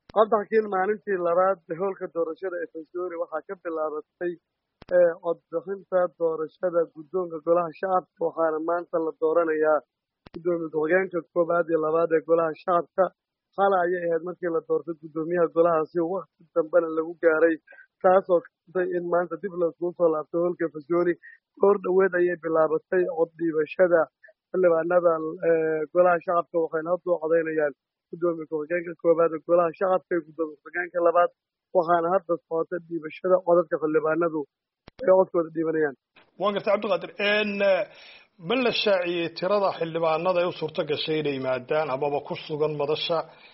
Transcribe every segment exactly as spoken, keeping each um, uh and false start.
Cabdixakiin maalintii labaad hoolka doorashada ee February waxaa ka bilaabatay codbixinta doorashada guddoonka golaha shacabka waxaana maanta la dooranayaa guddoomiye ku-xigeenka koowaad iyo labaad ee golaha shacabka. Xalay ayay ahayd markii la doortay guddoomiyaha golahaasi waqti dambena lagu gaaray taasoo keentay in maanta dib laiskugu soo laabtay hoolka February. Goor dhoweed ayay bilaabatay cod dhiibashada xildhibaanada golaha shacabka waxayna hadda u codeynayaan guddoomiye ku-xigeenka koowaad ee golaha shacabka iyo guddoomiye ku-xigeenka labaad waxaana hadda socota dhiibashada codadka xildhibaanadu ay codkooda dhiibanayaan. waan gartay cabdiqaadir ma la shaaciyey tirada xildhibaanada ay u suurto gashay inay yimaadaan amaba ku sugan madasha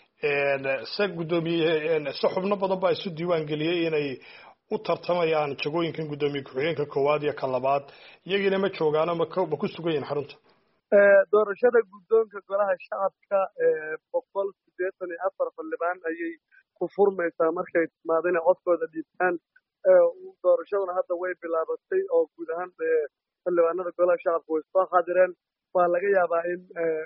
se guddoomiye se xubno badan baa isu diiwaan geliyey inay u tartamayaan jagooyinkan guddoomiye ku-xigeenka koowaad iyo ka labaad iyagiina ma joogaano ma ku sugan yihiin xarunta doorashada guddoonka golaha shacabka boqol siddeetan iyo afar xildhibaan ayay ku furmaysaa markay timaado inay codkooda dhiibtaan. doorashaduna hadda way bilaabatay oo guud ahaan xildhibaanada golaha shacabka way soo xaadireen. waa laga yaabaa in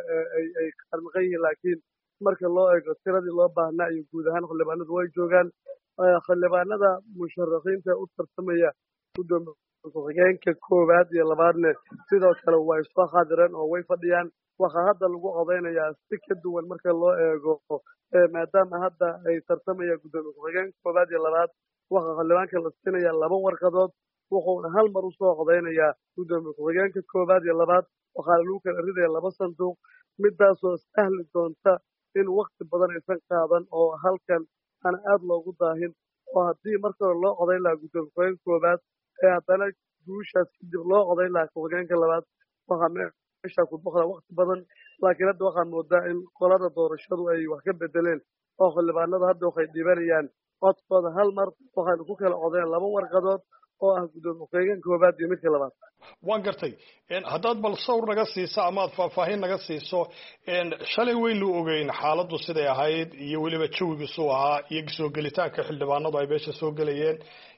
ay qarmaqan yihiin laakiin marka loo eego tiradii loo baahnaa iyo guud ahaan xildhibaanadu way joogaan. xildhibaanada musharaxiinta u tartamaya guddoomiye ku-xigeenka koowaad iyo labaadne sidoo kale way soo xaadireen oo way fadhiyaan. waxaa hadda lagu codeynayaa si ka duwan marka loo eego maadaama hadda ay tartamayaan guddoomiye ku-xigeenka koowaad iyo labaad waxaa xildhibaanka la siinayaa laba warqadood wuxuuna hal mar usoo codeynayaa guddoomiye ku-xigeenka koowaad iyo labaad waxaana lagu kala ridaya laba sanduuq midaasoo sahli doonta in wakti badan aysan qaadan oo halkan aan aad loogu daahin oo haddii marka hore loo codeyn lahaa guddoomiye ku-xigeenka koowaad ee haddana guushaas kadib loo codeyn lahaa ku-xigeenka labaad waxaa meesha ku boqdaa wakti badan. laakiin hadda waxaa moodaa in qolada doorashadu ay wax ka bedeleen oo xildhibaanada hadda waxay dhibanayaan codkooda hal mar waxaynu ku kala codeyn laba warqadood oo ah guddoomiye ku-xigeenka koowaad iyo midka labaad. waan gartay haddaad bal sawr naga siiso ama aad faahfaahin naga siiso shalay waynu ogeyn xaaladdu siday ahayd iyo weliba jawigiisuu ahaa iyo soo gelitaanka xildhibaanadu ay meesha soo gelayeen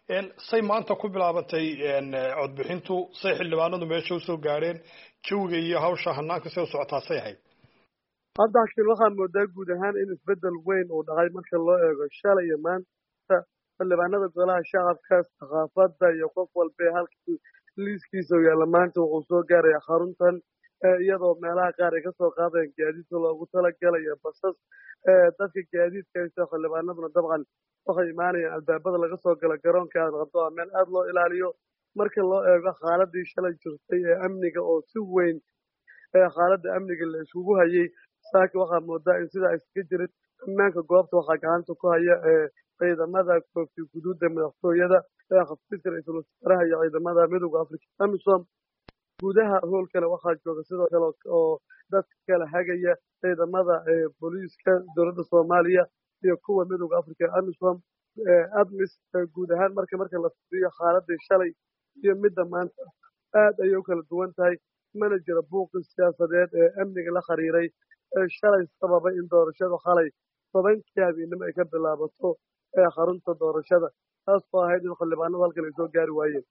say maanta ku bilaabantay codbixintu say xildhibaanadu meesha usoo gaadheen jawiga iyo hawsha hanaanka say u socotaa say ahayd. cabdixakiin waxaa moodaa guud ahaan in isbedel weyn uu dhacay marka loo eego shalay iyo maanta xildhibaanada golaha shacabka saxaafadda iyo qof walba halkii liiskiisa u yaalla maanta wuxuu soo gaaraya xaruntan iyadoo meelaha qaar ay kasoo qaadayaan gaadiidka loogu talagalayo basas dadka gaadiidka haysta xildhibaanaduna dabcan waxay imaanayaan albaabada laga soo gala garoonka aadan qabdo waa meel aada loo ilaaliyo marka loo eego xaaladii shalay jirtay ee amniga oo si weyn xaaladda amniga la isugu hayay saaki waxaa moodaa in sidaa iskaga jirin ammaanka goobta waxaa gacanta ku haya ciidamada koofti guduuda madaxtooyada xafiiska ra-iisul wasaaraha iyo ciidamada midowda africa amisom. gudaha hoolkana waxaa jooga sidoo kale oo dadka kala hagaya ciidamada booliiska dowladda soomaaliya iyo kuwa midowda africa amisom admis. guud ahaan marka marka la fiiriyo xaaladii shalay iyo midda maanta aad ayay u kala duwan tahay mana jira buuqi siyaasadeed ee amniga la xiriiray shalay sababay in doorashada xalay tobankii habeenimo ay ka bilaabato xarunta doorashada taas oo ahayd in xildhibaanadu halkan ay soo gaari waayeen.